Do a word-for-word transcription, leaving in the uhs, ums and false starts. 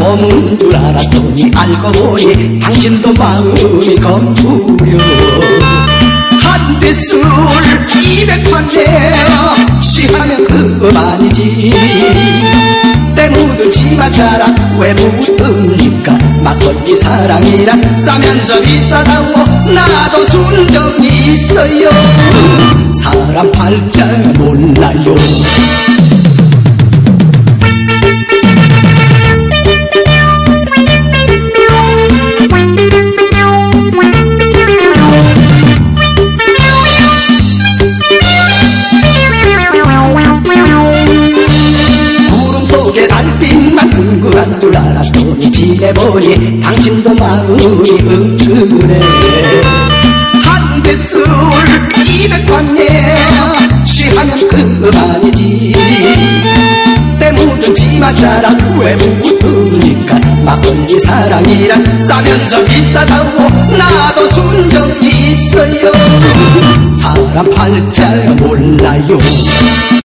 놈은 줄 알았더니 알고 보니 당신도 마음이 검구요. 한대 술 이백 판 내어 취하면 그만이지. 때 묻은 치맛자락 왜 묻습니까? 막걸리 사랑이란 싸면서 비싸다고 나도 순정이 있어요. 사람 팔자 몰라요. 달빛만 궁금한 줄 알았더니 지내보니 당신도 마음이 은근해. 한대 술 이백 판에 취하면 그만이지. 때 묻은 치맛자락 왜 묻습니까? 막걸리 사랑이란 싸면서 비싸다고 나도 순정이 있어요. 사람 팔자 몰라요.